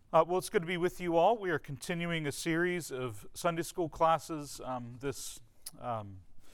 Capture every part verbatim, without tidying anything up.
Uh, well, it's good to be with you all. We are continuing a series of Sunday school classes um, this um,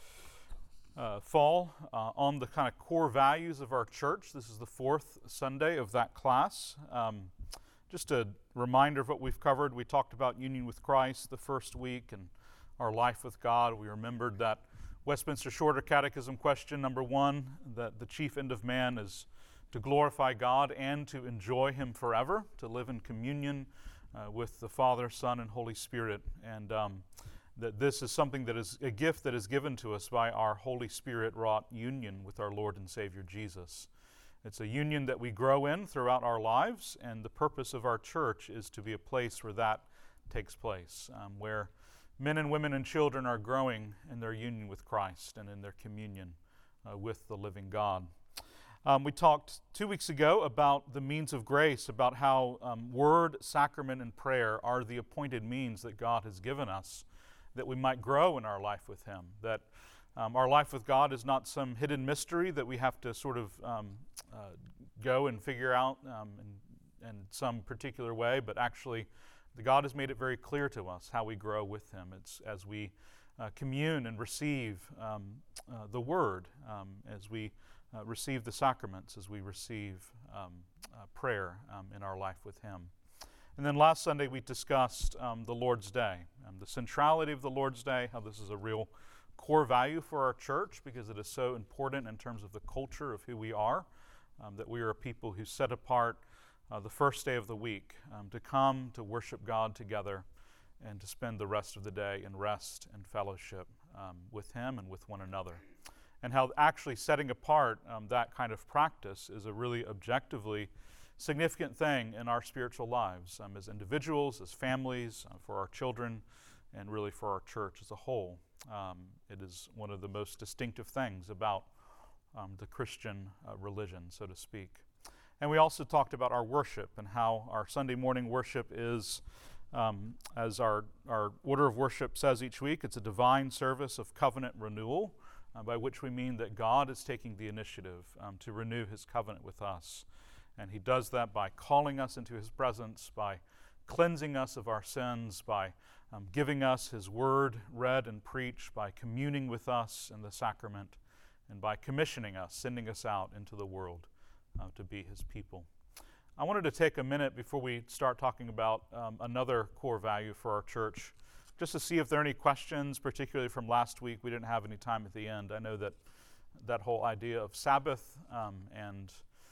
uh, fall uh, on the kind of core values of our church. This is the fourth Sunday of that class. Um, just a reminder of what we've covered. We talked about union with Christ the first week and our life with God. We remembered that Westminster Shorter Catechism question number one, that the chief end of man is to glorify God and to enjoy Him forever, to live in communion uh, with the Father, Son, and Holy Spirit. And um, that this is something that is a gift that is given to us by our Holy Spirit-wrought union with our Lord and Savior Jesus. It's a union that we grow in throughout our lives, and the purpose of our church is to be a place where that takes place, um, where men and women and children are growing in their union with Christ and in their communion uh, with the living God. Um, we talked two weeks ago about the means of grace, about how um, word, sacrament, and prayer are the appointed means that God has given us, that we might grow in our life with Him, that um, our life with God is not some hidden mystery that we have to sort of um, uh, go and figure out um, in, in some particular way, but actually the God has made it very clear to us how we grow with Him. It's as we uh, commune and receive um, uh, the Word, um, as we Uh, receive the sacraments, as we receive um, uh, prayer um, in our life with Him. And then last Sunday we discussed um, the Lord's Day, um, the centrality of the Lord's Day, how this is a real core value for our church because it is so important in terms of the culture of who we are, um, that we are a people who set apart uh, the first day of the week um, to come to worship God together and to spend the rest of the day in rest and fellowship um, with Him and with one another. And how actually setting apart um, that kind of practice is a really objectively significant thing in our spiritual lives um, as individuals, as families, uh, for our children, and really for our church as a whole. Um, it is one of the most distinctive things about um, the Christian uh, religion, so to speak. And we also talked about our worship and how our Sunday morning worship is, um, as our, our order of worship says each week, it's a divine service of covenant renewal, Uh, by which we mean that God is taking the initiative um, to renew His covenant with us. And He does that by calling us into His presence, by cleansing us of our sins, by um, giving us His word read and preached, by communing with us in the sacrament, and by commissioning us, sending us out into the world uh, to be His people. I wanted to take a minute before we start talking about um, another core value for our church, just to see if there are any questions, particularly from last week. We didn't have any time at the end. I know that that whole idea of Sabbath um, and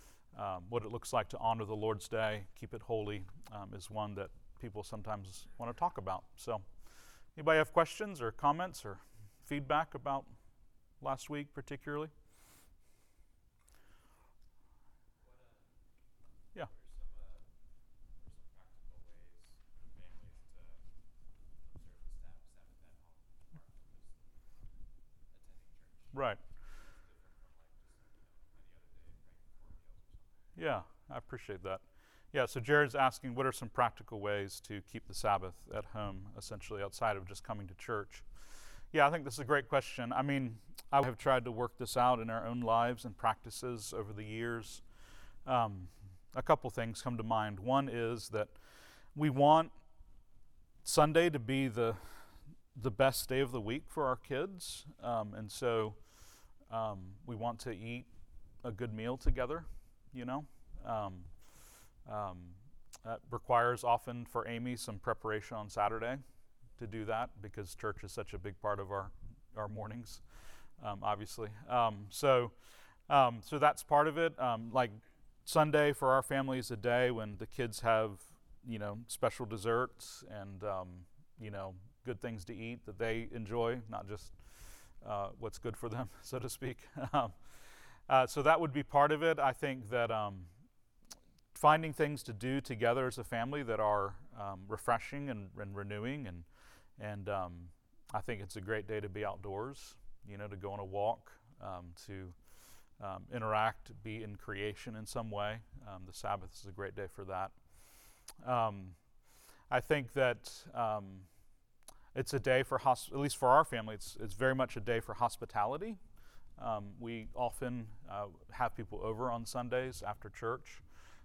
um, what it looks like to honor the Lord's Day, keep it holy, um, is one that people sometimes want to talk about. So anybody have questions or comments or feedback about last week particularly? Yeah. Right. Yeah, I appreciate that. Yeah, so Jared's asking, what are some practical ways to keep the Sabbath at home, essentially, outside of just coming to church? Yeah, I think this is a great question. I mean, I have tried to work this out in our own lives and practices over the years. Um, a couple things come to mind. One is that we want Sunday to be the the best day of the week for our kids, um, and so um, we want to eat a good meal together, you know. Um, um, that requires often for Amy some preparation on Saturday to do that because church is such a big part of our, our mornings, um, obviously. Um, so, um, so that's part of it. Um, like Sunday for our family is a day when the kids have, you know, special desserts and, um, you know, good things to eat that they enjoy, not just uh, what's good for them, so to speak. um, uh, so that would be part of it. I think that um, finding things to do together as a family that are um, refreshing and, and renewing, and and um, I think it's a great day to be outdoors, you know, to go on a walk, um, to um, interact, be in creation in some way. Um, the Sabbath is a great day for that. Um, I think that um, it's a day for, hosp- at least for our family, it's it's very much a day for hospitality. Um, we often uh, have people over on Sundays after church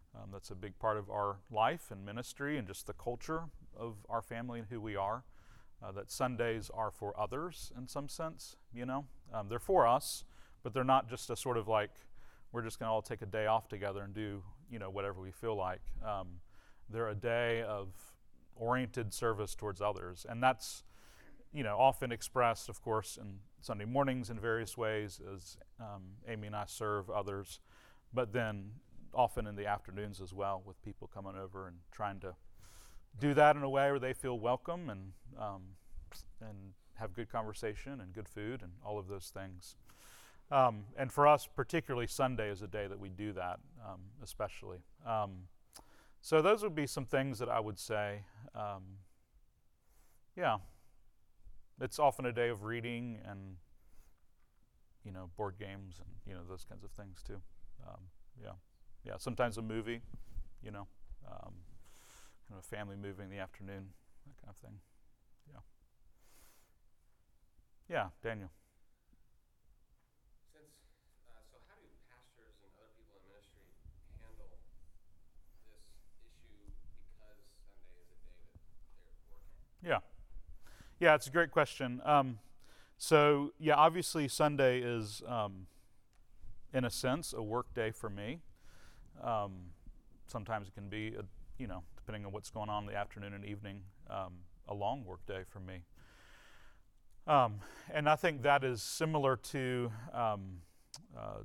Um, that's a big part of our life and ministry and just the culture of our family and who we are. Uh, that Sundays are for others in some sense, you know. Um, they're for us, but they're not just a sort of like, we're just going to all take a day off together and do, you know, whatever we feel like. Um, they're a day of oriented service towards others. And that's, you know, often expressed, of course, in Sunday mornings in various ways as um, Amy and I serve others, but then often in the afternoons as well with people coming over and trying to do that in a way where they feel welcome and um, and have good conversation and good food and all of those things. Um, and for us, particularly Sunday is a day that we do that, um, especially. Um, so those would be some things that I would say. Um, yeah, it's often a day of reading and, you know, board games and, you know, those kinds of things too. Um, yeah, yeah. Sometimes a movie, you know. Um, You know, a family movie in the afternoon, that kind of thing. Yeah. Yeah, Daniel. Since, uh, so how do pastors and other people in ministry handle this issue because Sunday is a day that they're working? Yeah. Yeah, it's a great question. Um, so, yeah, obviously Sunday is, um, in a sense, a work day for me. Um, sometimes it can be, a, you know, depending on what's going on in the afternoon and evening, um, a long work day for me. Um, and I think that is similar to, um, uh,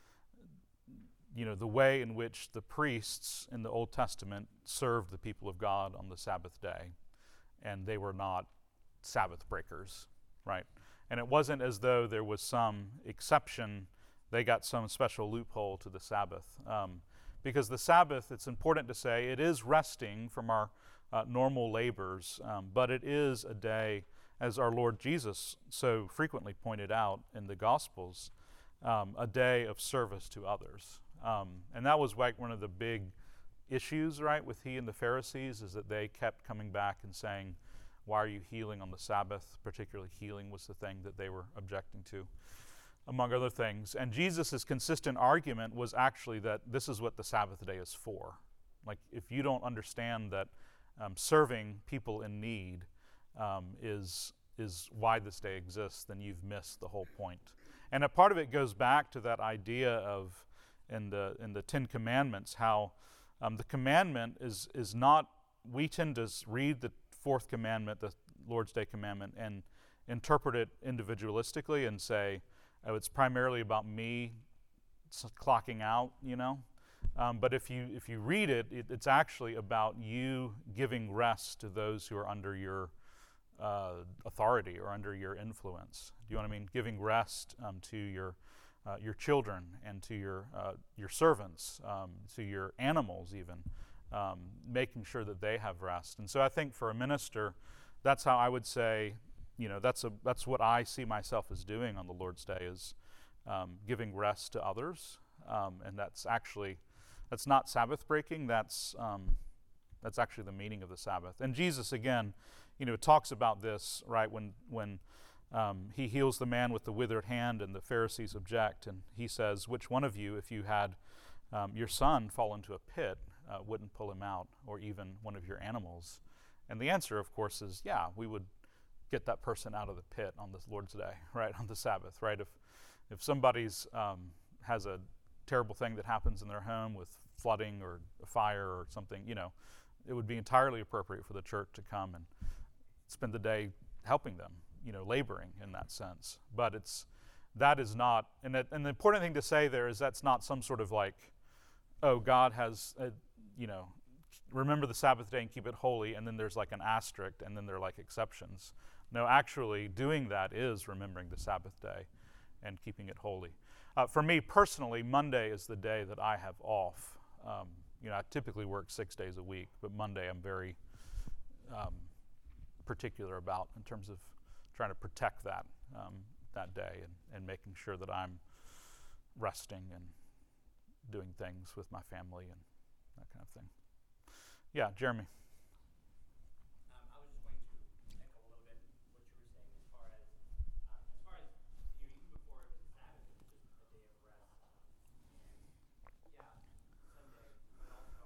you know, the way in which the priests in the Old Testament served the people of God on the Sabbath day. And they were not Sabbath breakers, right? And it wasn't as though there was some exception, they got some special loophole to the Sabbath. Um, Because the Sabbath, it's important to say, it is resting from our uh, normal labors, um, but it is a day, as our Lord Jesus so frequently pointed out in the Gospels, um, a day of service to others. Um, and that was like one of the big issues, right, with he and the Pharisees, is that they kept coming back and saying, why are you healing on the Sabbath? Particularly healing was the thing that they were objecting to, among other things. And Jesus' consistent argument was actually that this is what the Sabbath day is for. Like, if you don't understand that um, serving people in need um, is, is why this day exists, then you've missed the whole point. And a part of it goes back to that idea of, in the, in the Ten Commandments, how um, the commandment is, is not, we tend to read the fourth commandment, the Lord's Day commandment, and interpret it individualistically and say, oh, it's primarily about me clocking out, you know. Um, but if you if you read it, it, it's actually about you giving rest to those who are under your uh, authority or under your influence. Do you know what I mean? Giving rest um, to your uh, your children and to your uh, your servants, um, to your animals, even um, making sure that they have rest. And so I think for a minister, that's how I would say. You know, that's a that's what I see myself as doing on the Lord's Day, is um, giving rest to others, um, and that's actually that's not Sabbath breaking. That's um, that's actually the meaning of the Sabbath. And Jesus again, you know, talks about this right when when um, he heals the man with the withered hand, and the Pharisees object, and he says, "Which one of you, if you had um, your son fall into a pit, uh, wouldn't pull him out, or even one of your animals?" And the answer, of course, is yeah, we would get that person out of the pit on this Lord's Day, right, on the Sabbath, right? If if somebody's um, has a terrible thing that happens in their home with flooding or a fire or something, you know, it would be entirely appropriate for the church to come and spend the day helping them, you know, laboring in that sense. But it's that is not, and, it, and the important thing to say there is that's not some sort of like, oh, God has, a, you know, remember the Sabbath day and keep it holy, and then there's like an asterisk, and then there are like exceptions. No, actually doing that is remembering the Sabbath day and keeping it holy. Uh, for me personally, Monday is the day that I have off. Um, you know, I typically work six days a week, but Monday I'm very um, particular about in terms of trying to protect that um, that day and, and making sure that I'm resting and doing things with my family and that kind of thing. Yeah, Jeremy. Um, I was just going to echo a little bit what you were saying as far as, um, as far as, you know, even before it was a Sabbath, it was just a day of rest. And yeah, Sunday, but also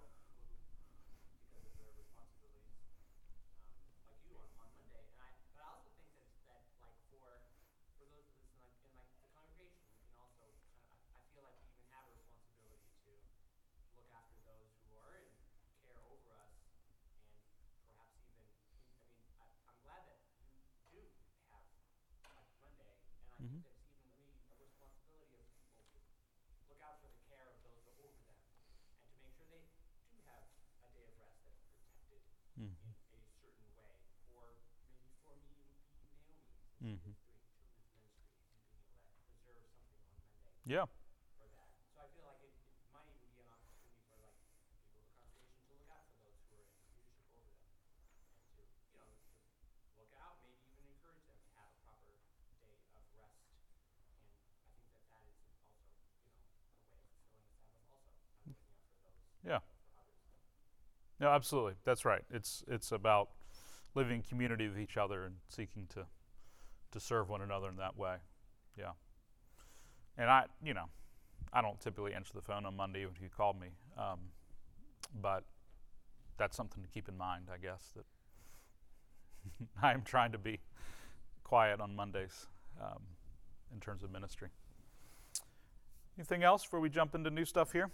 Yeah. for that. So I feel like it, it might even be an opportunity for like people of the congregation to look out for those who are in leadership over them, and to you know just look out, maybe even encourage them to have a proper day of rest. And I think that that is also you know a way of fulfilling the Sabbath, also by looking out for those Yeah. for others. No, absolutely. That's right. It's it's about living in community with each other and seeking to to serve one another in that way. Yeah. And I, you know, I don't typically answer the phone on Monday when you call me, um, but that's something to keep in mind, I guess, that I am trying to be quiet on Mondays um, in terms of ministry. Anything else before we jump into new stuff here?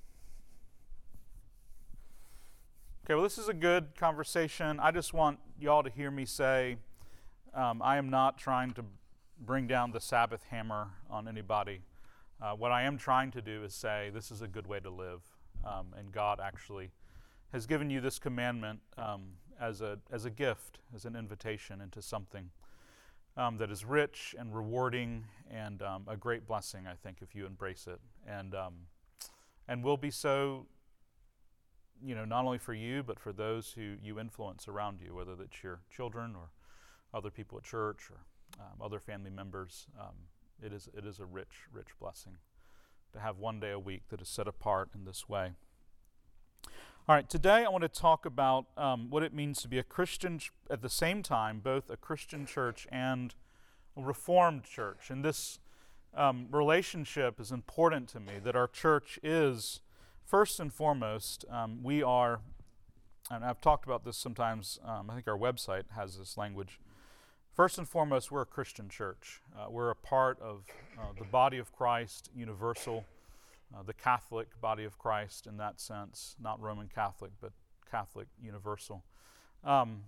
Okay, well, this is a good conversation. I just want y'all to hear me say, um, I am not trying to bring down the Sabbath hammer on anybody. Uh, what I am trying to do is say this is a good way to live, um, and God actually has given you this commandment um, as a as a gift, as an invitation into something um, that is rich and rewarding and um, a great blessing, I think, if you embrace it, and um, and will be so. You know, not only for you, but for those who you influence around you, whether that's your children or other people at church or um, other family members. Um, it is it is a rich, rich blessing to have one day a week that is set apart in this way. All right, today I want to talk about um, what it means to be a Christian ch- at the same time, both a Christian church and a Reformed church. And this um, relationship is important to me, that our church is, first and foremost, um, we are, and I've talked about this sometimes, um, I think our website has this language. First and foremost, we're a Christian church. Uh, we're a part of uh, the body of Christ, universal, uh, the Catholic body of Christ in that sense, not Roman Catholic, but Catholic, universal. Um,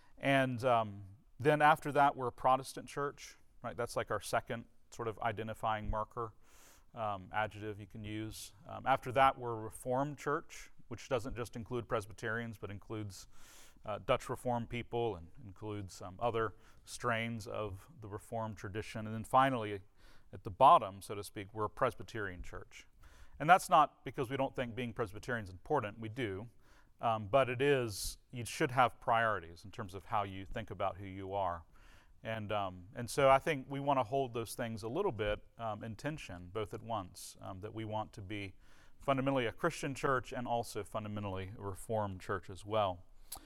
and um, then after that, we're a Protestant church, right? That's like our second sort of identifying marker, um, adjective you can use. Um, after that, we're a Reformed church, which doesn't just include Presbyterians, but includes uh, Dutch Reformed people and includes um, other strains of the Reformed tradition. And then finally, at the bottom, so to speak, we're a Presbyterian church. And that's not because we don't think being Presbyterian is important. We do. Um, but it is, you should have priorities in terms of how you think about who you are. And um, and so I think we want to hold those things a little bit um, in tension, both at once, um, that we want to be fundamentally a Christian church and also fundamentally a Reformed church as well.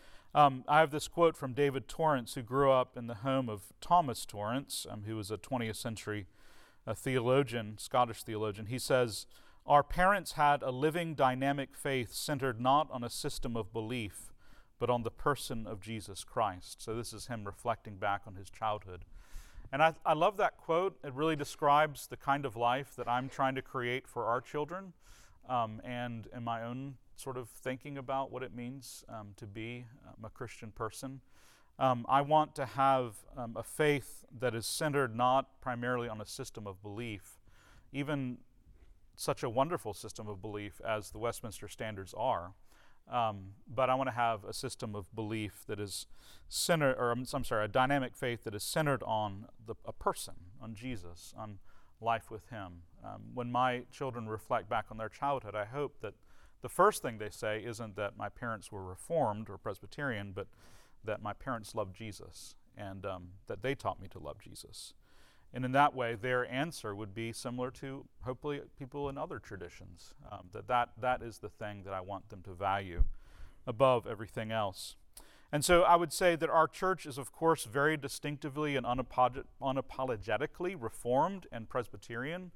Um, I have this quote from David Torrance, who grew up in the home of Thomas Torrance, um, who was a twentieth century uh, theologian, Scottish theologian. He says, "Our parents had a living, dynamic faith centered not on a system of belief, but on the person of Jesus Christ." So this is him reflecting back on his childhood. And I, I love that quote. It really describes the kind of life that I'm trying to create for our children, um, and in my own sort of thinking about what it means um, to be um, a Christian person. Um, I want to have um, a faith that is centered not primarily on a system of belief, even such a wonderful system of belief as the Westminster Standards are. Um, but I want to have a system of belief that is centered, or I'm, I'm sorry, a dynamic faith that is centered on the, a person, on Jesus, on life with Him. Um, when my children reflect back on their childhood, I hope that the first thing they say isn't that my parents were Reformed or Presbyterian, but that my parents loved Jesus and um, that they taught me to love Jesus. And in that way, their answer would be similar to, hopefully, people in other traditions, um, that, that that is the thing that I want them to value above everything else. And so I would say that our church is, of course, very distinctively and unapolog- unapologetically Reformed and Presbyterian.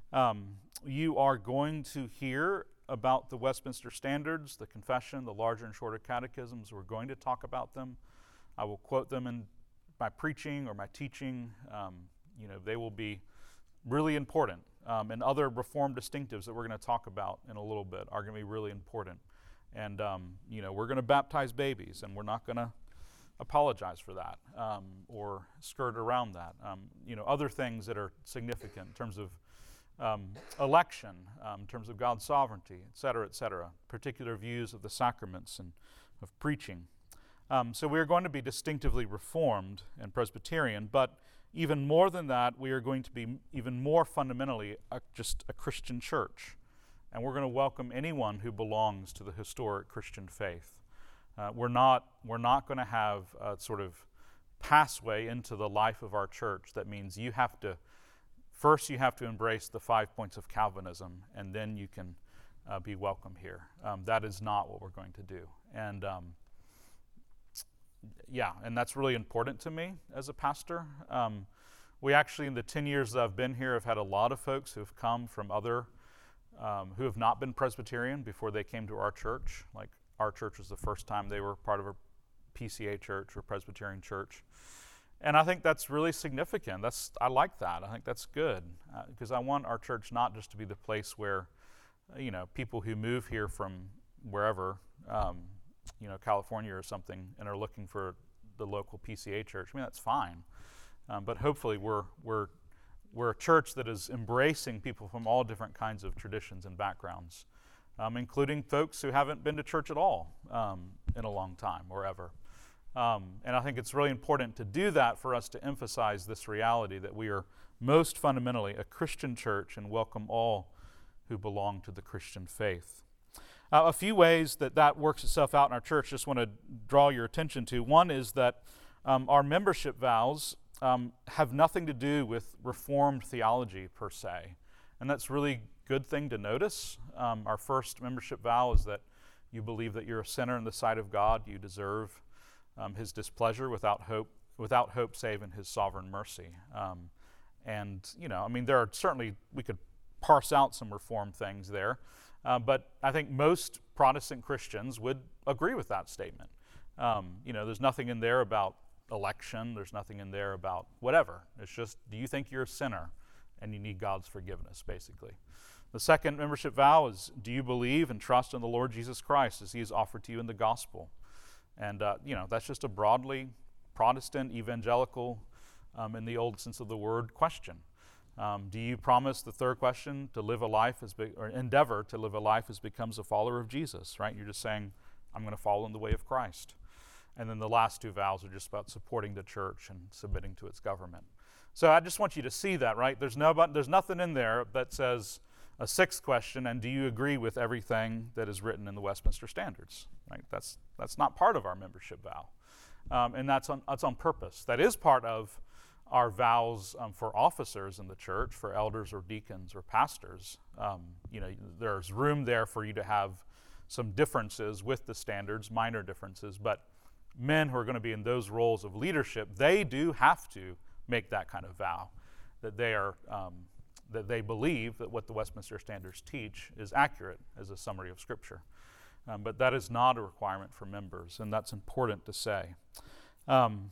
Um, you are going to hear about the Westminster Standards, the Confession, the larger and shorter catechisms. We're going to talk about them. I will quote them in my preaching or my teaching. Um, you know, they will be really important. Um, and other Reformed distinctives that we're going to talk about in a little bit are going to be really important. And, um, you know, we're going to baptize babies, and we're not going to apologize for that um, or skirt around that. Um, you know, other things that are significant in terms of Um, election, um, in terms of God's sovereignty, et cetera, et cetera, particular views of the sacraments and of preaching. Um, so we're going to be distinctively Reformed and Presbyterian, but even more than that, we are going to be even more fundamentally a, just a Christian church. And we're going to welcome anyone who belongs to the historic Christian faith. Uh, we're not, we're not going to have a sort of passway into the life of our church that means you have to, first you have to embrace the five points of Calvinism, and then you can uh, be welcome here. Um, that is not what we're going to do. And um, yeah, and that's really important to me as a pastor. Um, we actually, in the ten years that I've been here, have had a lot of folks who have come from other, um, who have not been Presbyterian before they came to our church. Like, our church was the first time they were part of a P C A church or Presbyterian church. And I think that's really significant. That's I like that. I think that's good uh, because I want our church not just to be the place where, you know, people who move here from wherever, um, you know, California or something, and are looking for the local P C A church. I mean, that's fine, um, but hopefully we're we're we're a church that is embracing people from all different kinds of traditions and backgrounds, um, including folks who haven't been to church at all um, in a long time or ever. Um, and I think it's really important to do that for us to emphasize this reality that we are most fundamentally a Christian church and welcome all who belong to the Christian faith. Uh, a few ways that that works itself out in our church, just want to draw your attention to. One is that um, our membership vows um, have nothing to do with Reformed theology per se. And that's really a good thing to notice. Um, our first membership vow is that you believe that you're a sinner in the sight of God. You deserve um, His displeasure without hope, without hope save in His sovereign mercy. Um, and, you know, I mean, there are certainly, we could parse out some Reformed things there. Uh, but I think most Protestant Christians would agree with that statement. Um, you know, there's nothing in there about election. There's nothing in there about whatever. It's just, do you think you're a sinner and you need God's forgiveness, basically? The second membership vow is, do you believe and trust in the Lord Jesus Christ as He is offered to you in the gospel? And, uh, you know, that's just a broadly Protestant, evangelical, um, in the old sense of the word, question. Um, do you promise, the third question, to live a life as be, or endeavor to live a life as becomes a follower of Jesus, right? You're just saying, I'm going to follow in the way of Christ. And then the last two vows are just about supporting the church and submitting to its government. So I just want you to see that, right? There's no, there's nothing in there that says a sixth question, and do you agree with everything that is written in the Westminster Standards, right? That's, that's not part of our membership vow. Um, and that's on, that's on purpose. That is part of our vows um, for officers in the church, for elders or deacons or pastors. Um, you know, there's room there for you to have some differences with the standards, minor differences, but men who are going to be in those roles of leadership, they do have to make that kind of vow, that they are, um, that they believe that what the Westminster Standards teach is accurate as a summary of Scripture. Um, but that is not a requirement for members, and that's important to say. Um,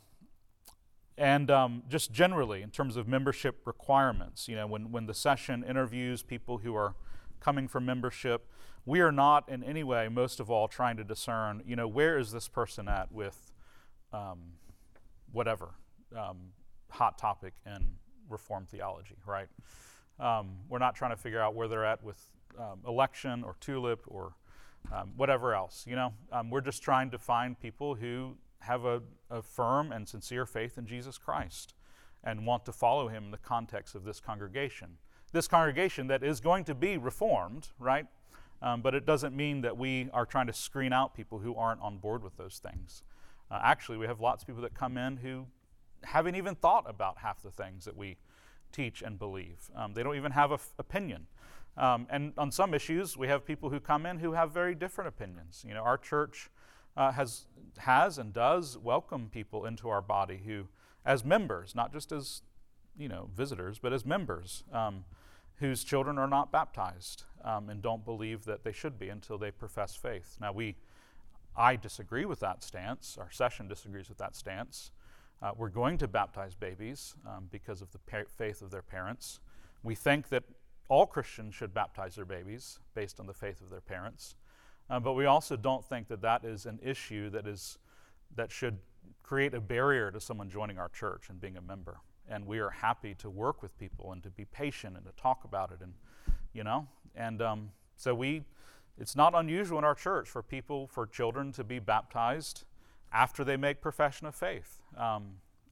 And um, just generally, in terms of membership requirements, you know, when, when the session interviews people who are coming for membership, we are not in any way, most of all, trying to discern, you know, where is this person at with um, whatever um, hot topic in Reformed theology, right? Um, we're not trying to figure out where they're at with um, election or TULIP or um, whatever else, you know. Um, we're just trying to find people who have a, a firm and sincere faith in Jesus Christ and want to follow Him in the context of this congregation. This congregation that is going to be reformed, right? Um, but it doesn't mean that we are trying to screen out people who aren't on board with those things. Uh, actually, we have lots of people that come in who haven't even thought about half the things that we teach and believe. Um, they don't even have an f- opinion. Um, and on some issues, we have people who come in who have very different opinions. You know, our church Uh, has has and does welcome people into our body who, as members, not just as, you know, visitors, but as members, um, whose children are not baptized um, and don't believe that they should be until they profess faith. Now, we, I disagree with that stance. Our session disagrees with that stance. Uh, we're going to baptize babies um, because of the pa- faith of their parents. We think that all Christians should baptize their babies based on the faith of their parents. Uh, but we also don't think that that is an issue that is that should create a barrier to someone joining our church and being a member. And we are happy to work with people and to be patient and to talk about it, and you know. And um, so we, it's not unusual in our church for people, for children to be baptized after they make profession of faith. Um,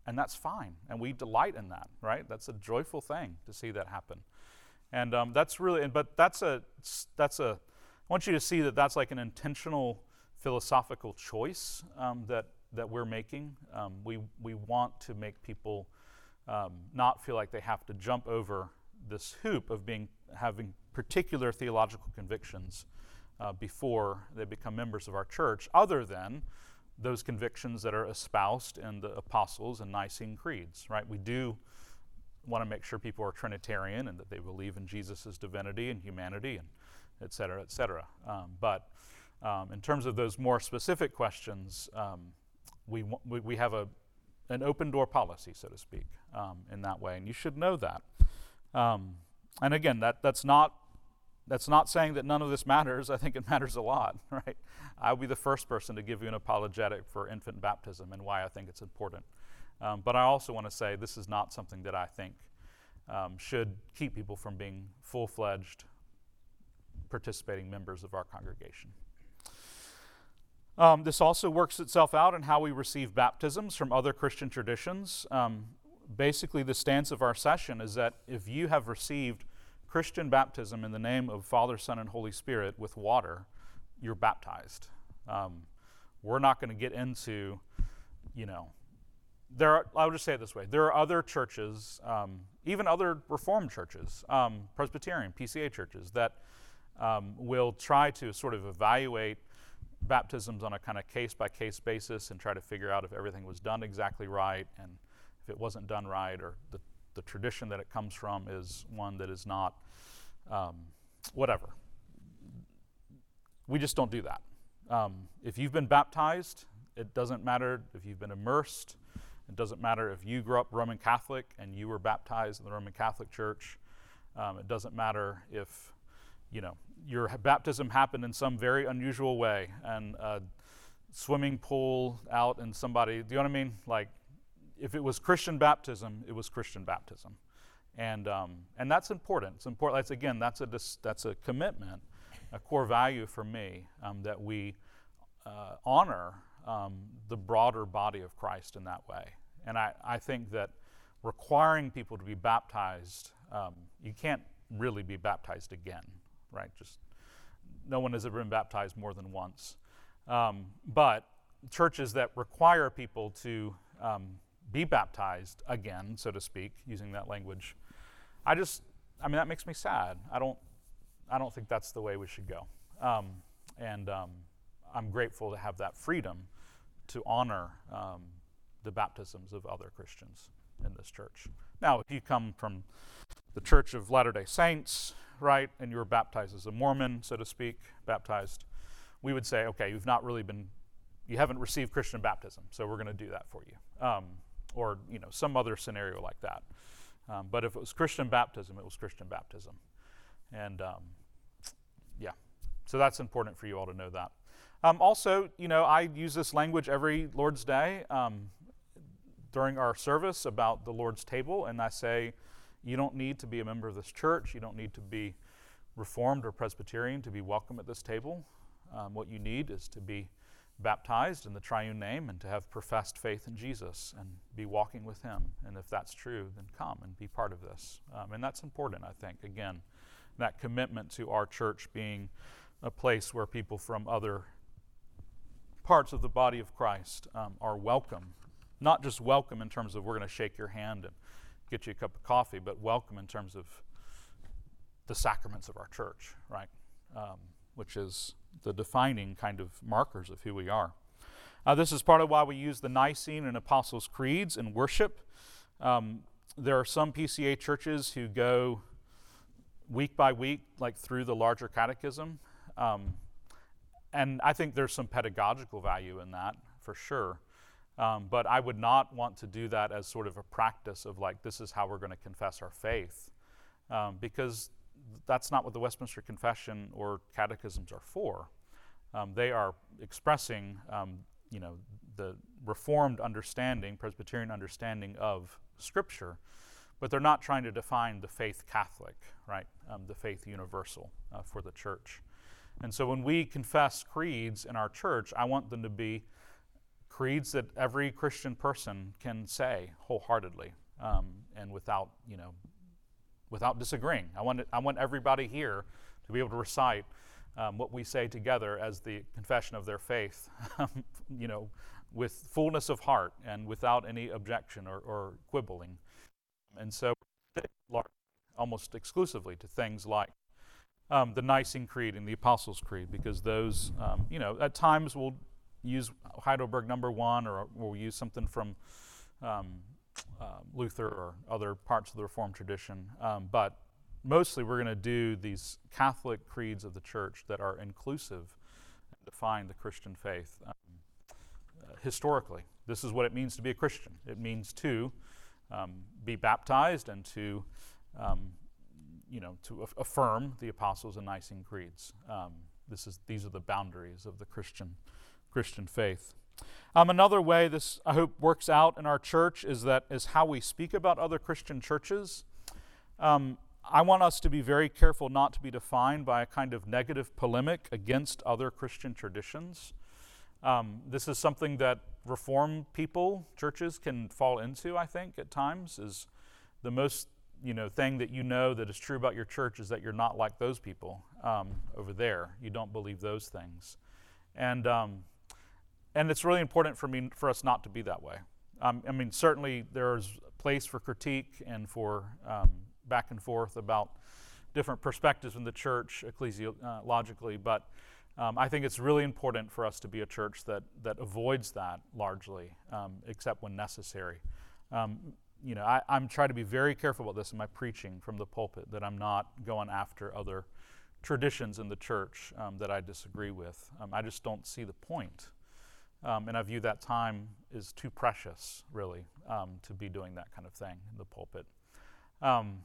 and that's fine, and we delight in that, right? That's a joyful thing to see that happen. And um, that's really, but that's a, that's a, I want you to see that that's like an intentional philosophical choice um, that, that we're making. Um, we, we want to make people um, not feel like they have to jump over this hoop of being, having particular theological convictions uh, before they become members of our church, other than those convictions that are espoused in the Apostles' and Nicene creeds, right? We do want to make sure people are Trinitarian and that they believe in Jesus' divinity and humanity, and et cetera, et cetera. Um, but um, in terms of those more specific questions, um, we, we we have a an open door policy, so to speak, um, in that way, and you should know that. Um, and again, that that's not that's not saying that none of this matters. I think it matters a lot, right? I'll be the first person to give you an apologetic for infant baptism and why I think it's important. Um, but I also want to say this is not something that I think um, should keep people from being full-fledged participating members of our congregation. Um, this also works itself out in how we receive baptisms from other Christian traditions. Um, basically, the stance of our session is that if you have received Christian baptism in the name of Father, Son, and Holy Spirit with water, you're baptized. Um, we're not going to get into, you know, there are, I'll just say it this way. There are other churches, um, even other Reformed churches, um, Presbyterian, P C A churches, that um, will try to sort of evaluate baptisms on a kind of case-by-case basis and try to figure out if everything was done exactly right, and if it wasn't done right, or the, the tradition that it comes from is one that is not, um, whatever. We just don't do that. Um, if you've been baptized, it doesn't matter if you've been immersed. It doesn't matter if you grew up Roman Catholic and you were baptized in the Roman Catholic Church. Um, it doesn't matter if, you know, your baptism happened in some very unusual way and a swimming pool out and somebody, do you know what I mean? Like, if it was Christian baptism, it was Christian baptism. And um, and that's important. It's important. That's, again, that's a, that's a commitment, a core value for me, um, that we uh, honor um, the broader body of Christ in that way. And I, I think that requiring people to be baptized, um, you can't really be baptized again, right? Just no one has ever been baptized more than once. Um, but churches that require people to um, be baptized again, so to speak, using that language, I just, I mean, that makes me sad. I don't, I don't think that's the way we should go. Um, and um, I'm grateful to have that freedom to honor um, the baptisms of other Christians in this church. Now, if you come from the Church of Latter-day Saints, right, and you were baptized as a Mormon, so to speak, baptized, we would say, okay, you've not really been, you haven't received Christian baptism, so we're going to do that for you. Um, or, you know, some other scenario like that. Um, but if it was Christian baptism, it was Christian baptism. And, um, yeah, so that's important for you all to know that. Um, also, you know, I use this language every Lord's Day um, during our service about the Lord's table, and I say, you don't need to be a member of this church. You don't need to be Reformed or Presbyterian to be welcome at this table. Um, what you need is to be baptized in the triune name and to have professed faith in Jesus and be walking with him. And if that's true, then come and be part of this. Um, and that's important, I think. Again, that commitment to our church being a place where people from other parts of the body of Christ um, are welcome. Not just welcome in terms of we're going to shake your hand and get you a cup of coffee, but welcome in terms of the sacraments of our church, right? Um, which is the defining kind of markers of who we are. Uh, this is part of why we use the Nicene and Apostles' Creeds in worship. Um, there are some P C A churches who go week by week, like through the larger catechism. Um, and I think there's some pedagogical value in that, for sure. Um, but I would not want to do that as sort of a practice of like, this is how we're going to confess our faith. Um, because that's not what the Westminster Confession or catechisms are for. Um, they are expressing, um, you know, the Reformed understanding, Presbyterian understanding of Scripture, but they're not trying to define the faith Catholic, right? Um, the faith universal uh, for the church. And so when we confess creeds in our church, I want them to be creeds that every Christian person can say wholeheartedly um, and without, you know, without disagreeing. I want, I want everybody here to be able to recite um, what we say together as the confession of their faith, you know, with fullness of heart and without any objection or, or quibbling. And so, almost exclusively to things like um, the Nicene Creed and the Apostles' Creed, because those, um, you know, at times we'll use Heidelberg number one, or we'll use something from um, uh, Luther or other parts of the Reformed tradition. Um, but mostly we're going to do these Catholic creeds of the church that are inclusive and define the Christian faith um, uh, historically. This is what it means to be a Christian. It means to um, be baptized and to, um, you know, to af- affirm the Apostles' and Nicene creeds. Um, this is these are the boundaries of the Christian Christian faith. Um, another way this, I hope, works out in our church is that is how we speak about other Christian churches. Um, I want us to be very careful not to be defined by a kind of negative polemic against other Christian traditions. Um, this is something that Reformed people, churches, can fall into, I think, at times, is the most, you know, thing that you know that is true about your church is that you're not like those people um, over there. You don't believe those things. And um, and it's really important for me, for us not to be that way. Um, I mean, certainly there's a place for critique and for um, back and forth about different perspectives in the church ecclesiologically, but um, I think it's really important for us to be a church that that avoids that largely, um, except when necessary. Um, you know, I, I'm trying to be very careful about this in my preaching from the pulpit, that I'm not going after other traditions in the church um, that I disagree with. Um, I just don't see the point. Um, and I view that time as too precious, really, um, to be doing that kind of thing in the pulpit. Um,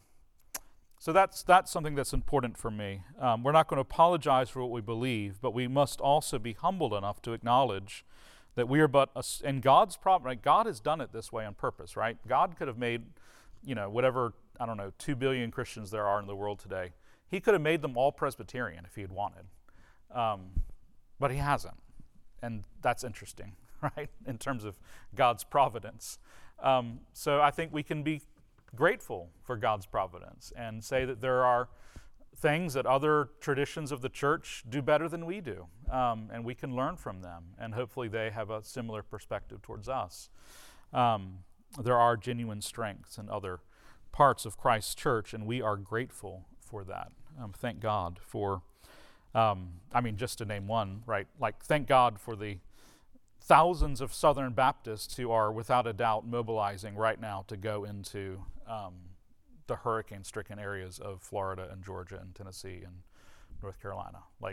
so that's that's something that's important for me. Um, we're not going to apologize for what we believe, but we must also be humbled enough to acknowledge that we are but, a, and God's problem, right? God has done it this way on purpose, right? God could have made, you know, whatever, I don't know, two billion Christians there are in the world today. He could have made them all Presbyterian if he had wanted, um, but he hasn't. And that's interesting, right, in terms of God's providence. Um, so I think we can be grateful for God's providence and say that there are things that other traditions of the church do better than we do, um, and we can learn from them, and hopefully they have a similar perspective towards us. Um, there are genuine strengths in other parts of Christ's church, and we are grateful for that. Um, thank God for Um, I mean, just to name one, right? Like, thank God for the thousands of Southern Baptists who are, without a doubt, mobilizing right now to go into um, the hurricane-stricken areas of Florida and Georgia and Tennessee and North Carolina. Like,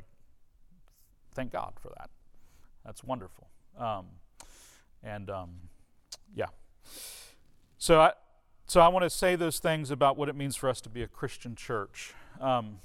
thank God for that. That's wonderful. Um, and um, yeah. So I, so I want to say those things about what it means for us to be a Christian church. Um,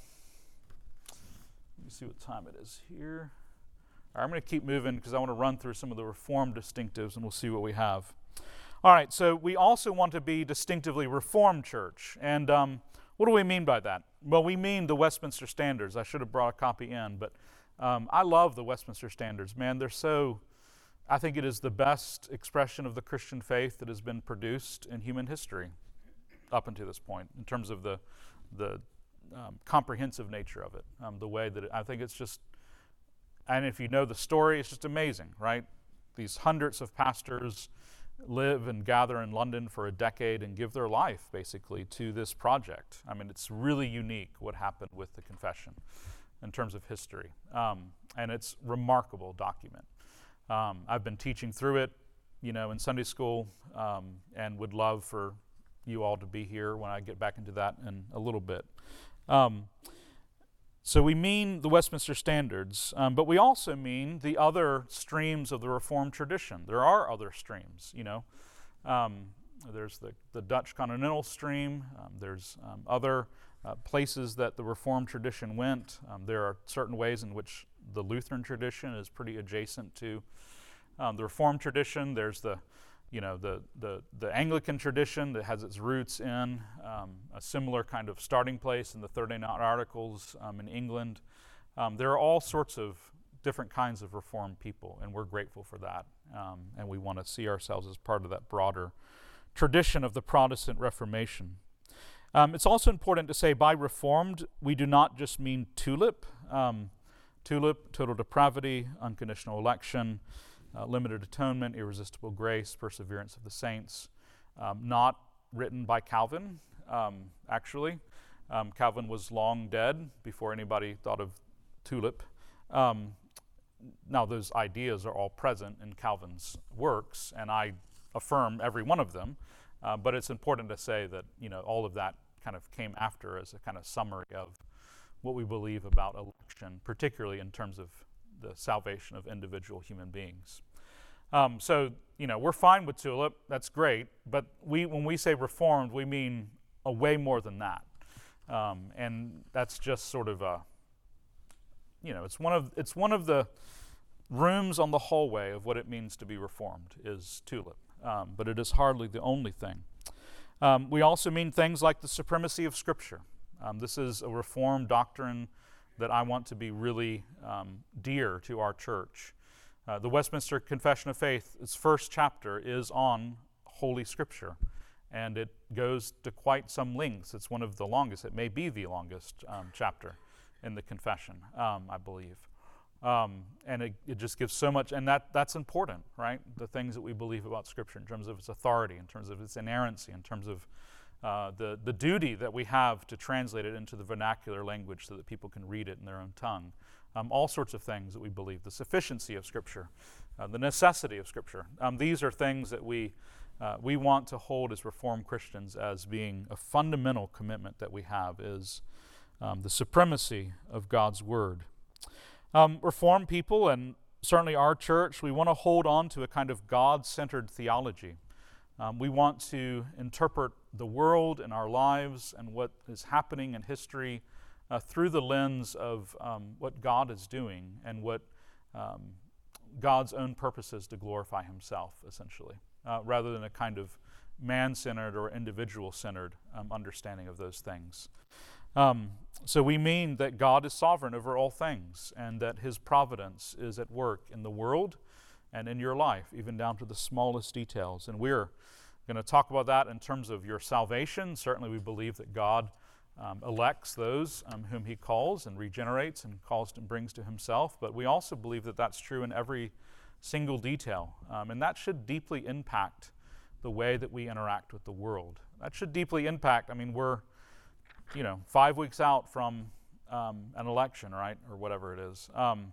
Let me see what time it is here. All right, I'm going to keep moving because I want to run through some of the Reformed distinctives, and we'll see what we have. All right, so we also want to be distinctively Reformed church. And um, what do we mean by that? Well, we mean the Westminster Standards. I should have brought a copy in, but um, I love the Westminster Standards. Man, they're so, I think it is the best expression of the Christian faith that has been produced in human history up until this point, in terms of the the Um, comprehensive nature of it, um, the way that it, I think it's just, and if you know the story, it's just amazing, right? These hundreds of pastors live and gather in London for a decade and give their life, basically, to this project. I mean, it's really unique what happened with the confession in terms of history, um, and it's a remarkable document. Um, I've been teaching through it, you know, in Sunday school, um, and would love for you all to be here when I get back into that in a little bit. Um, so we mean the Westminster Standards, um, but we also mean the other streams of the Reformed tradition. There are other streams, you know. Um, there's the, the Dutch Continental stream. Um, there's um, other uh, places that the Reformed tradition went. Um, there are certain ways in which the Lutheran tradition is pretty adjacent to um, the Reformed tradition. There's the You know, the, the, the Anglican tradition that has its roots in um, a similar kind of starting place in the thirty-nine Articles um, in England. Um, there are all sorts of different kinds of Reformed people, and we're grateful for that. Um, and we want to see ourselves as part of that broader tradition of the Protestant Reformation. Um, it's also important to say by Reformed, we do not just mean TULIP. Um, TULIP, total depravity, unconditional election, uh, limited atonement, irresistible grace, perseverance of the saints. Um, not written by Calvin, um, actually. Um, Calvin was long dead before anybody thought of TULIP. Um, now, those ideas are all present in Calvin's works, and I affirm every one of them. Uh, but it's important to say that, you know, all of that kind of came after as a kind of summary of what we believe about election, particularly in terms of the salvation of individual human beings. Um, so, you know, we're fine with TULIP. That's great. But we, when we say Reformed, we mean a way more than that. Um, and that's just sort of a, you know, it's one of it's one of the rooms on the hallway of what it means to be Reformed is TULIP. Um, but it is hardly the only thing. Um, we also mean things like the supremacy of Scripture. Um, this is a Reformed doctrine that I want to be really um, dear to our church. Uh, the Westminster Confession of Faith, its first chapter is on Holy Scripture, and it goes to quite some lengths. It's one of the longest. It may be the longest um, chapter in the Confession, um, I believe. Um, and it, it just gives so much, and that that's important, right? The things that we believe about Scripture in terms of its authority, in terms of its inerrancy, in terms of uh, the, the duty that we have to translate it into the vernacular language so that people can read it in their own tongue. Um, all sorts of things that we believe, the sufficiency of Scripture, uh, the necessity of Scripture. Um, these are things that we, uh, we want to hold as Reformed Christians as being a fundamental commitment that we have is um, the supremacy of God's Word. Um, Reformed people, and certainly our church, we want to hold on to a kind of God-centered theology. Um, we want to interpret the world and our lives and what is happening in history uh, through the lens of um, what God is doing and what um, God's own purpose is to glorify Himself, essentially, uh, rather than a kind of man-centered or individual-centered um, understanding of those things. Um, so we mean that God is sovereign over all things and that His providence is at work in the world and in your life, even down to the smallest details. And we're going to talk about that in terms of your salvation. Certainly we believe that God um, elects those um, whom He calls and regenerates and calls and brings to Himself. But we also believe that that's true in every single detail. Um, and that should deeply impact the way that we interact with the world. That should deeply impact, I mean, we're you know, five weeks out from um, an election, right, or whatever it is. Um,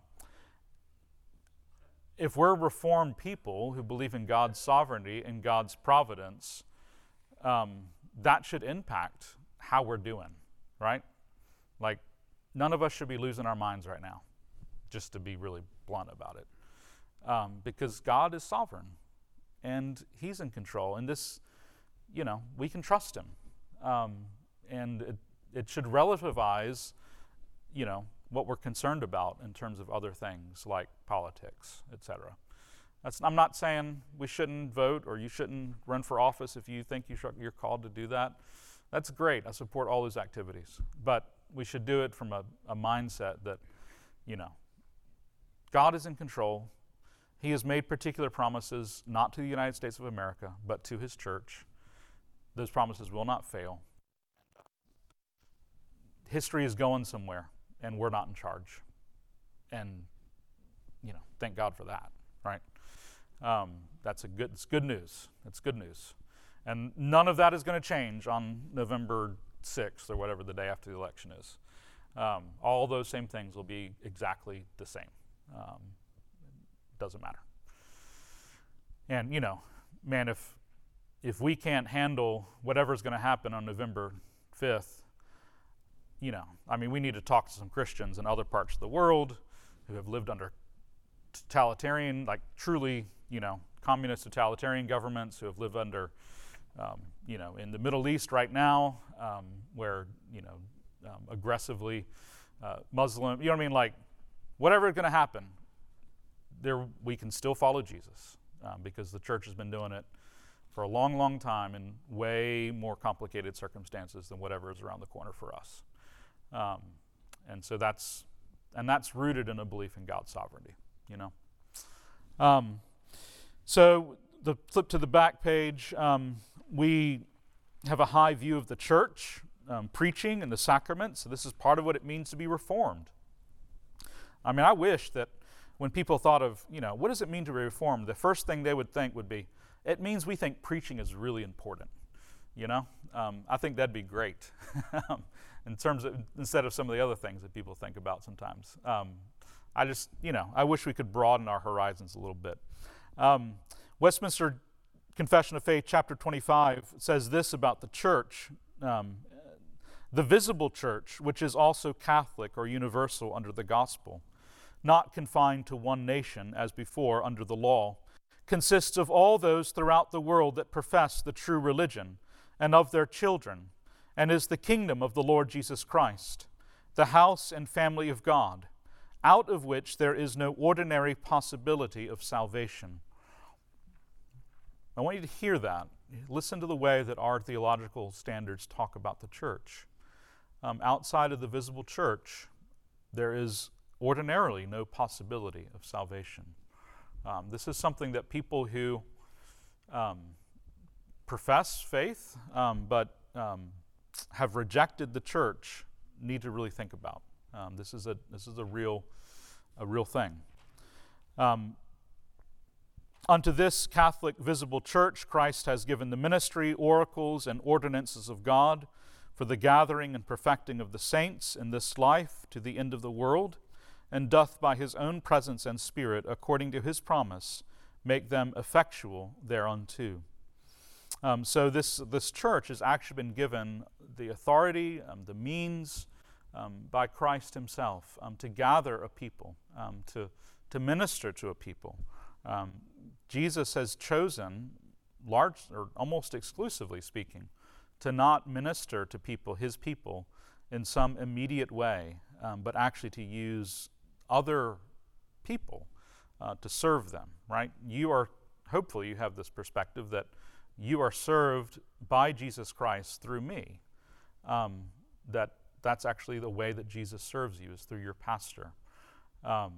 if we're Reformed people who believe in God's sovereignty and God's providence, um, that should impact how we're doing, right? Like, none of us should be losing our minds right now, just to be really blunt about it. Um, because God is sovereign, and He's in control, and this, you know, we can trust Him. Um, and it, it should relativize, you know, what we're concerned about in terms of other things like politics, et cetera. That's, I'm not saying we shouldn't vote or you shouldn't run for office if you think you sh- you're called to do that. That's great. I support all those activities. But we should do it from a, a mindset that, you know, God is in control. He has made particular promises, not to the United States of America, but to His church. Those promises will not fail. History is going somewhere, and we're not in charge. And, you know, thank God for that, right? Um, that's a good, it's good news. It's good news. And none of that is going to change on November sixth or whatever the day after the election is. Um, all those same things will be exactly the same. Um, doesn't matter. And, you know, man, if if we can't handle whatever's going to happen on November fifth, you know, I mean, we need to talk to some Christians in other parts of the world who have lived under totalitarian, like truly, you know, communist totalitarian governments, who have lived under, um, you know, in the Middle East right now, um, where, you know, um, aggressively uh, Muslim, you know what I mean? Like, whatever is going to happen, there we can still follow Jesus um, because the church has been doing it for a long, long time in way more complicated circumstances than whatever is around the corner for us. Um, and so that's, and that's rooted in a belief in God's sovereignty, you know. Um, so the flip to the back page, um, we have a high view of the church, um, preaching and the sacraments. So this is part of what it means to be reformed. I mean, I wish that when people thought of, you know, what does it mean to be reformed, the first thing they would think would be, it means we think preaching is really important, you know. Um, I think that'd be great in terms of, instead of some of the other things that people think about sometimes. Um, I just, you know, I wish we could broaden our horizons a little bit. Um, Westminster Confession of Faith, chapter twenty-five, says this about the church. Um, the visible church, which is also Catholic or universal under the gospel, not confined to one nation as before under the law, consists of all those throughout the world that profess the true religion, and of their children, and is the kingdom of the Lord Jesus Christ, the house and family of God, out of which there is no ordinary possibility of salvation. I want you to hear that. Listen to the way that our theological standards talk about the church. Um, outside of the visible church, there is ordinarily no possibility of salvation. Um, this is something that people who um, profess faith um, but um, have rejected the church need to really think about. Um, this is a this is a real a real thing. Um, Unto this Catholic visible church, Christ has given the ministry, oracles, and ordinances of God for the gathering and perfecting of the saints in this life to the end of the world, and doth by his own presence and Spirit, according to his promise, make them effectual thereunto. Um, so this, this church has actually been given the authority, um, the means um, by Christ himself um, to gather a people, um, to, to minister to a people. Um, Jesus has chosen, large or almost exclusively speaking, to not minister to people, his people, in some immediate way, um, but actually to use other people uh, to serve them, right? You are, hopefully you have this perspective that you are served by Jesus Christ through me. Um, that that's actually the way that Jesus serves you, is through your pastor. Um,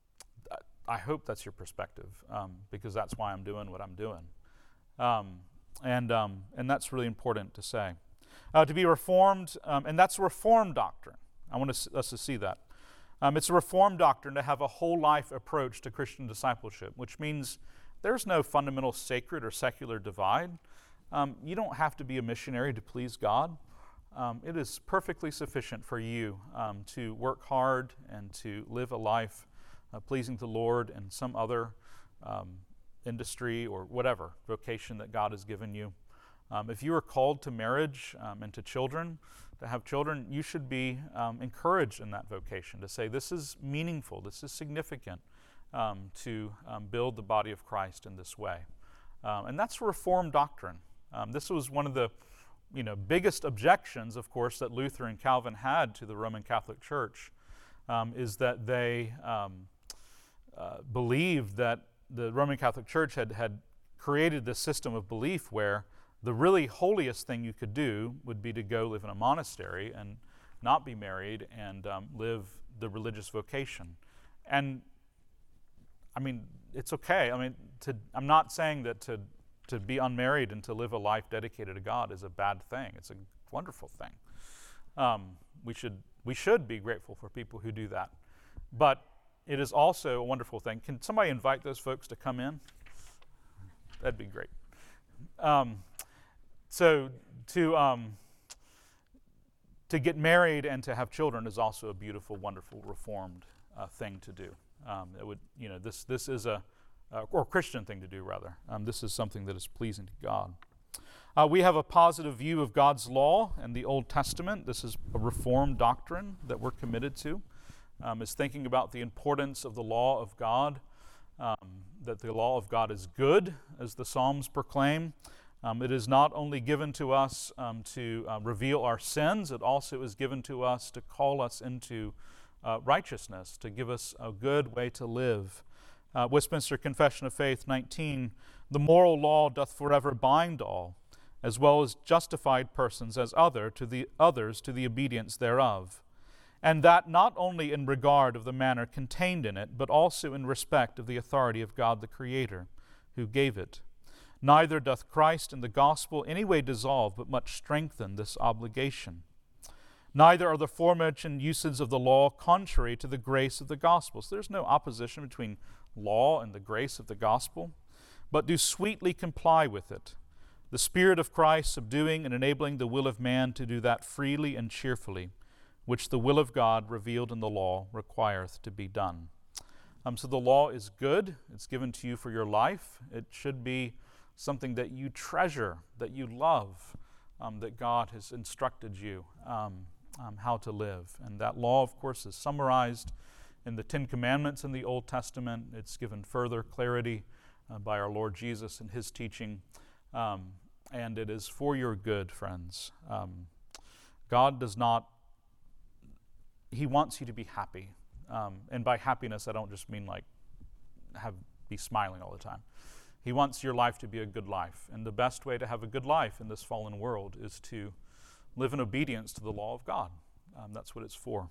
I hope that's your perspective, um, because that's why I'm doing what I'm doing. Um, and um, and that's really important to say. Uh, to be reformed, um, and that's a reformed doctrine. I want us, us to see that. Um, it's a reformed doctrine to have a whole life approach to Christian discipleship, which means there's no fundamental sacred or secular divide. Um, you don't have to be a missionary to please God. Um, it is perfectly sufficient for you um, to work hard and to live a life Uh, pleasing to the Lord and some other um, industry or whatever vocation that God has given you. Um, if you are called to marriage um, and to children, to have children, you should be um, encouraged in that vocation to say, this is meaningful, this is significant um, to um, build the body of Christ in this way. Um, and that's Reformed doctrine. Um, this was one of the you know, biggest objections, of course, that Luther and Calvin had to the Roman Catholic Church, um, is that they um, Uh, believed that the Roman Catholic Church had, had created this system of belief where the really holiest thing you could do would be to go live in a monastery and not be married and um, live the religious vocation. And I mean, it's okay. I mean, to, I'm not saying that to, to be unmarried and to live a life dedicated to God is a bad thing. It's a wonderful thing. Um, we should we should be grateful for people who do that. But it is also a wonderful thing. Can somebody invite those folks to come in? That'd be great. Um, so to um, to get married and to have children is also a beautiful, wonderful, reformed uh, thing to do. Um, it would, you know, this this is a uh, or Christian thing to do rather. Um, this is something that is pleasing to God. Uh, we have a positive view of God's law and the Old Testament. This is a reformed doctrine that we're committed to. Um, is thinking about the importance of the law of God, um, that the law of God is good, as the Psalms proclaim. Um, it is not only given to us um, to uh, reveal our sins, it also is given to us to call us into uh, righteousness, to give us a good way to live. Uh, Westminster Confession of Faith nineteen, the moral law doth forever bind all, as well as justified persons as other to the others to the obedience thereof. and that not only in regard of the manner contained in it, but also in respect of the authority of God the Creator, who gave it. Neither doth Christ in the gospel any way dissolve, but much strengthen this obligation. Neither are the forementioned uses of the law contrary to the grace of the gospel. So there's no opposition between law and the grace of the gospel, but do sweetly comply with it, the Spirit of Christ subduing and enabling the will of man to do that freely and cheerfully, which the will of God revealed in the law requireth to be done. Um, so the law is good. It's given to you for your life. It should be something that you treasure, that you love, um, that God has instructed you um, um, how to live. And that law, of course, is summarized in the Ten Commandments in the Old Testament. It's given further clarity uh, by our Lord Jesus in his teaching. Um, and it is for your good, friends. Um, God does not He wants you to be happy. Um, and by happiness, I don't just mean like have be smiling all the time. He wants your life to be a good life. And the best way to have a good life in this fallen world is to live in obedience to the law of God. Um, that's what it's for.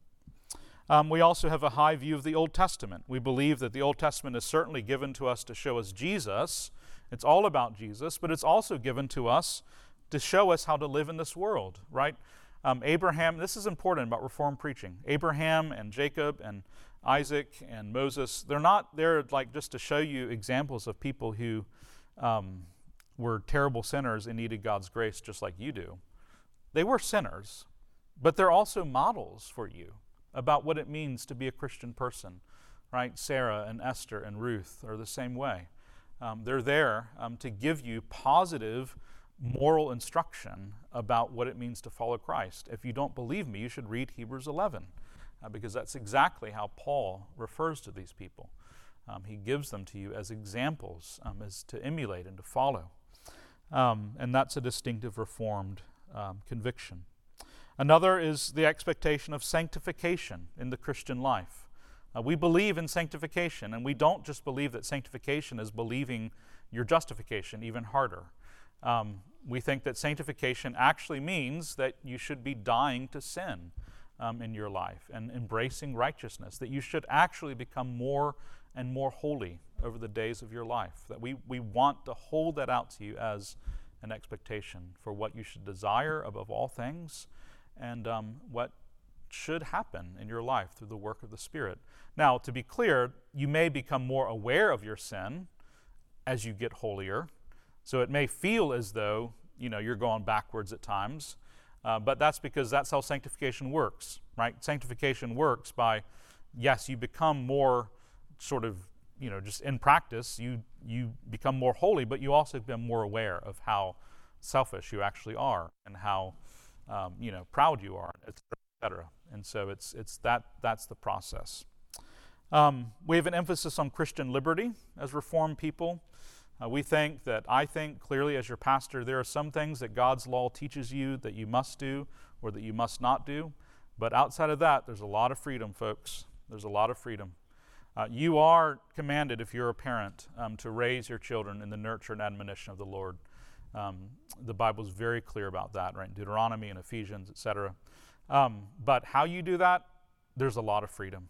Um, we also have a high view of the Old Testament. We believe that the Old Testament is certainly given to us to show us Jesus. It's all about Jesus, but it's also given to us to show us how to live in this world, right? Um, Abraham, this is important about Reformed preaching. Abraham and Jacob and Isaac and Moses, they're not there like just to show you examples of people who um, were terrible sinners and needed God's grace just like you do. They were sinners, but they're also models for you about what it means to be a Christian person, right? Sarah and Esther and Ruth are the same way. Um, they're there um, to give you positive moral instruction about what it means to follow Christ. If you don't believe me, you should read Hebrews eleven, uh, because that's exactly how Paul refers to these people. Um, he gives them to you as examples, um, as to emulate and to follow. Um, and that's a distinctive Reformed um, conviction. Another is the expectation of sanctification in the Christian life. Uh, we believe in sanctification, and we don't just believe that sanctification is believing your justification even harder. Um, we think that sanctification actually means that you should be dying to sin um, in your life and embracing righteousness, that you should actually become more and more holy over the days of your life, that we, we want to hold that out to you as an expectation for what you should desire above all things and um, what should happen in your life through the work of the Spirit. Now, to be clear, you may become more aware of your sin as you get holier. So it may feel as though, you know, you're going backwards at times, uh, but that's because that's how sanctification works, right? Sanctification works by, yes, you become more sort of, you know, just in practice, you you become more holy, but you also become more aware of how selfish you actually are and how, um, you know, proud you are, et cetera, et cetera. And so it's it's that that's the process. Um, we have an emphasis on Christian liberty as Reformed people. Uh, we think that, I think clearly as your pastor, there are some things that God's law teaches you that you must do or that you must not do. But outside of that, there's a lot of freedom, folks. There's a lot of freedom. Uh, you are commanded, if you're a parent, um, to raise your children in the nurture and admonition of the Lord. Um, the Bible is very clear about that, right? Deuteronomy and Ephesians, et cetera. Um, but how you do that, there's a lot of freedom.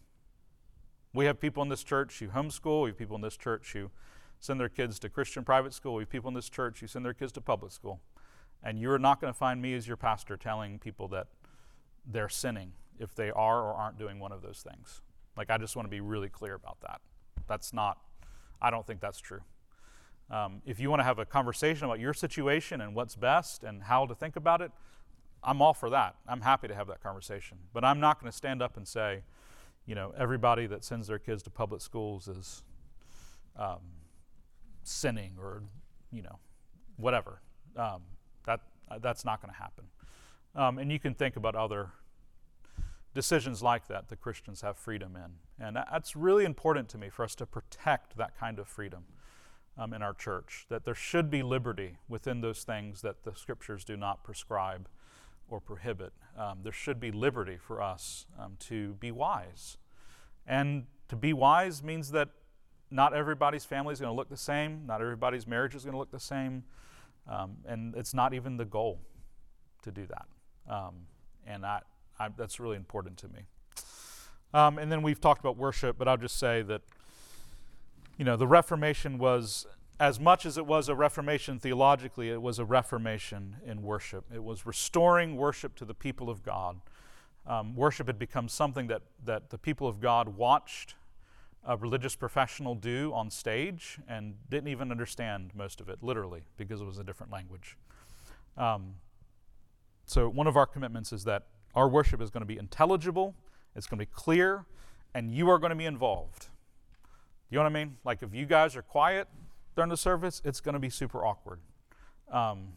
We have people in this church who homeschool. We have people in this church who send their kids to Christian private school. We have people in this church who send their kids to public school. And you're not going to find me as your pastor telling people that they're sinning if they are or aren't doing one of those things. Like, I just want to be really clear about that. That's not, I don't think that's true. Um, if you want to have a conversation about your situation and what's best and how to think about it, I'm all for that. I'm happy to have that conversation. But I'm not going to stand up and say, you know, everybody that sends their kids to public schools is um, sinning or, you know, whatever. Um, that uh, that's not going to happen. Um, and you can think about other decisions like that that Christians have freedom in. And that's really important to me, for us to protect that kind of freedom um, in our church, that there should be liberty within those things that the Scriptures do not prescribe or prohibit. Um, there should be liberty for us um, to be wise. And to be wise means that not everybody's family is going to look the same. Not everybody's marriage is going to look the same. Um, and it's not even the goal to do that. Um, and I, I, that's really important to me. Um, and then we've talked about worship, but I'll just say that, you know, the Reformation was, as much as it was a reformation theologically, it was a reformation in worship. It was restoring worship to the people of God. Um, worship had become something that, that the people of God watched a religious professional do on stage and didn't even understand most of it, literally, because it was a different language. Um, so one of our commitments is that our worship is going to be intelligible, it's going to be clear, and you are going to be involved. You know what I mean? Like if you guys are quiet during the service, it's going to be super awkward. Um,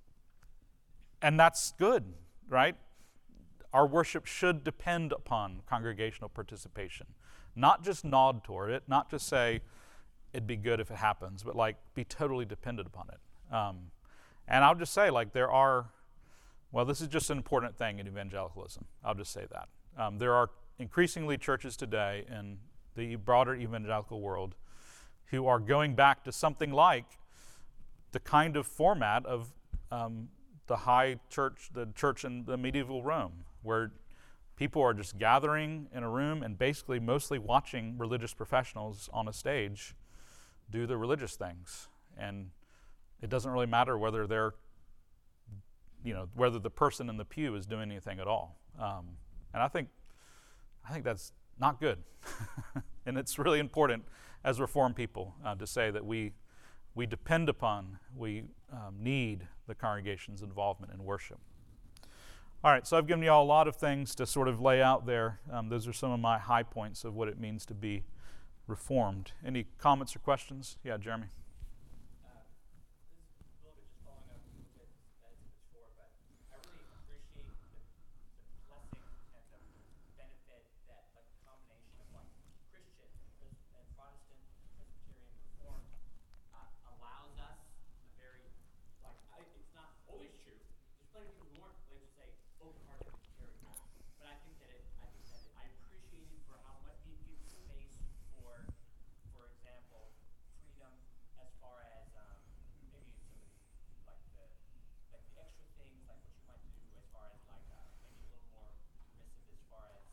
and that's good, right? Our worship should depend upon congregational participation. Not just nod toward it, not just say it'd be good if it happens, but like be totally dependent upon it. Um, and I'll just say, like, there are, well, this is just an important thing in evangelicalism. I'll just say that. Um, there are increasingly churches today in the broader evangelical world who are going back to something like the kind of format of um, the high church, the church in the medieval Rome, where people are just gathering in a room and basically mostly watching religious professionals on a stage do the religious things. And it doesn't really matter whether they're, you know, whether the person in the pew is doing anything at all. Um, and I think, I think that's not good. And it's really important as Reformed people uh, to say that we, we depend upon, we um, need the congregation's involvement in worship. All right, so I've given you all a lot of things to sort of lay out there. Um, those are some of my high points of what it means to be Reformed. Any comments or questions? Yeah, Jeremy. Uh, this is a little bit just following up with what Ed's before, but I really appreciate the, the blessing and the benefit that like the combination of like Christian and Protestant, Presbyterian, Reformed uh, allows us a very like I, it's not always true. There's plenty of people who aren't like to say open-hearted vegetarian, but I think that it I think that it, I appreciate it for how much it gives space for, for example, freedom as far as um, maybe some of the like the like the extra things like what you might do as far as like uh, maybe a little more permissive as far as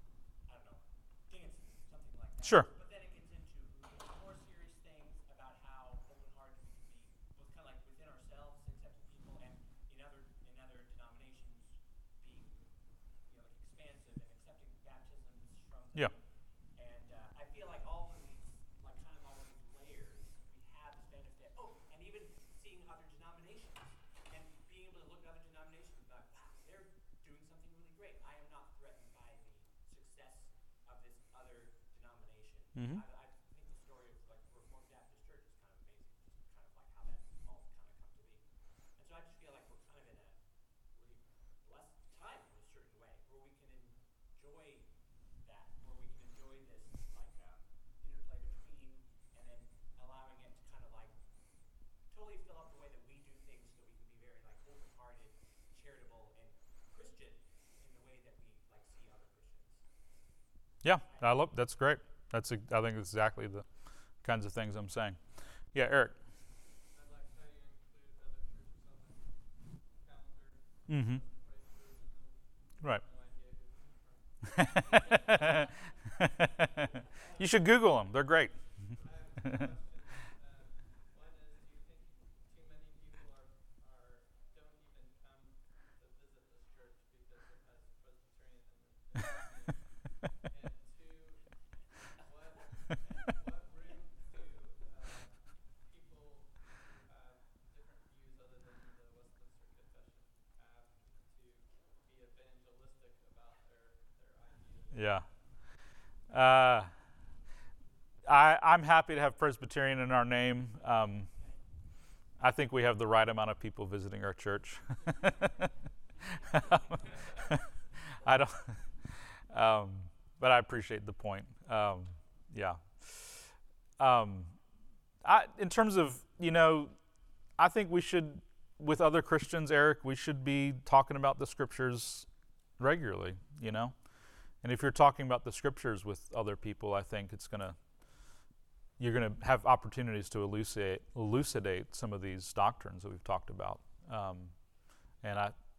I don't know dancing something like that. Sure. But then it gets into more serious things about how open-hearted we can be, both kind of like within ourselves, accepting people, and in other in other denominations being you know like expansive and accepting baptisms from them. Yeah. And uh, I feel like all of these, like kind of all of these layers, we have this benefit. Oh, and even seeing other denominations and being able to look at other denominations and be like, wow, they're doing something really great. I am not threatened by the success of this other denomination. Mhm. I, I think the story of like Reformed Baptist Church is kind of amazing, just kind of like how that's all kind of come to be. And so I just feel like we're kind of in a really blessed time in a certain way, where we can enjoy that, where we can enjoy this like um, interplay between, and then allowing it to kind of like totally fill up the way that we do things, so we can be very like open-hearted, charitable, and Christian in the way that we like see other Christians. Yeah, I love, that's great. That's, I think that's exactly the kinds of things I'm saying. Yeah, Eric. I like how you include other churches on the calendar. Mm-hmm. Right. No idea who it's from. You should Google them. They're great. I have a question. Uh, one is, do you think too many people are, are don't even come to visit this church because it has Presbyterian in the name? And two, what, what room do uh, people who have different views other than the Westminster Confession have to be evangelistic about their, their ideas? Yeah. Uh, I, I'm happy to have Presbyterian in our name. Um, I think we have the right amount of people visiting our church. I don't, um, but I appreciate the point. Um, yeah. Um, I, in terms of, you know, I think we should, with other Christians, Eric, we should be talking about the scriptures regularly, you know? And if you're talking about the scriptures with other people, I think it's going to, you're going to have opportunities to elucidate, elucidate some of these doctrines that we've talked about. Um, and I,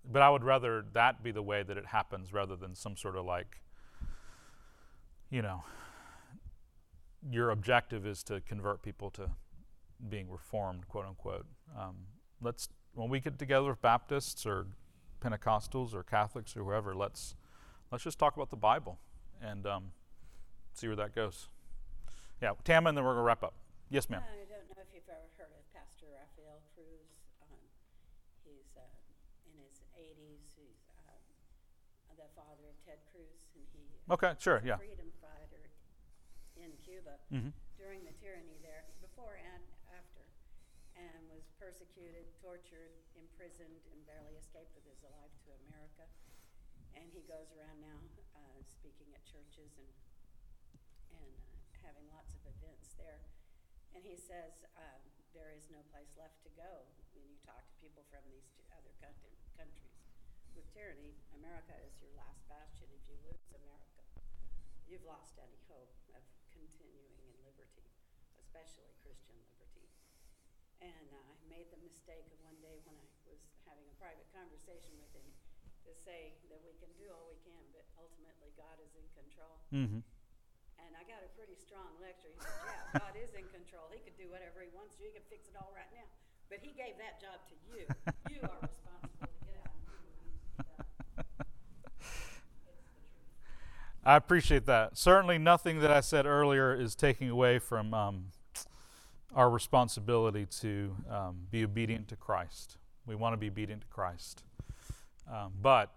but I would rather that be the way that it happens rather than some sort of like, you know, your objective is to convert people to being reformed, quote unquote. Um, let's, when we get together with Baptists or Pentecostals or Catholics or whoever, let's let's just talk about the Bible and um, see where that goes. Yeah, Tama, and then we're going to wrap up. Yes, ma'am. I don't know if you've ever heard of Pastor Raphael Cruz. Um, he's uh, in his eighties. He's uh, the father of Ted Cruz, and he Okay, sure, was a yeah. freedom fighter in Cuba Mm-hmm. during the tyranny there, before and after, and was persecuted, tortured, imprisoned, and barely escaped with his life to America. And he goes around now uh, speaking at churches and and uh, having lots of events there. And he says um, there is no place left to go when you talk to people from these two other country, countries. With tyranny, America is your last bastion. If you lose America, you've lost any hope of continuing in liberty, especially Christian liberty. And uh, I made the mistake of one day when I was having a private conversation with him to say that we can do all we can, but ultimately God is in control. Mm-hmm. And I got a pretty strong lecture. He said, yeah, God is in control. He could do whatever he wants to. He could fix it all right now. But he gave that job to you. You are responsible to get out and do what needs to be done. It's the truth. I appreciate that. Certainly nothing that I said earlier is taking away from um, our responsibility to um, be obedient to Christ. We want to be obedient to Christ. Um, but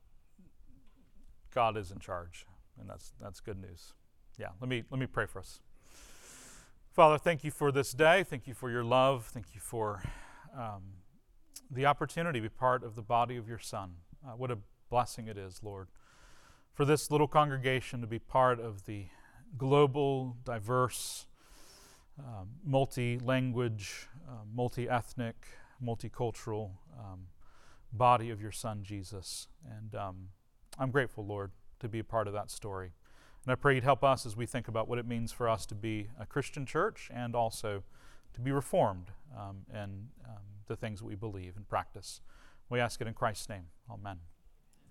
God is in charge, and that's that's good news. Yeah, let me let me pray for us. Father, thank you for this day. Thank you for your love. Thank you for um, the opportunity to be part of the body of your Son. Uh, what a blessing it is, Lord, for this little congregation to be part of the global, diverse, um, multi-language, uh, multi-ethnic, multicultural um, body of your Son, Jesus. And um, I'm grateful, Lord, to be a part of that story. And I pray you'd help us as we think about what it means for us to be a Christian church and also to be reformed um, in um, the things that we believe and practice. We ask it in Christ's name. Amen.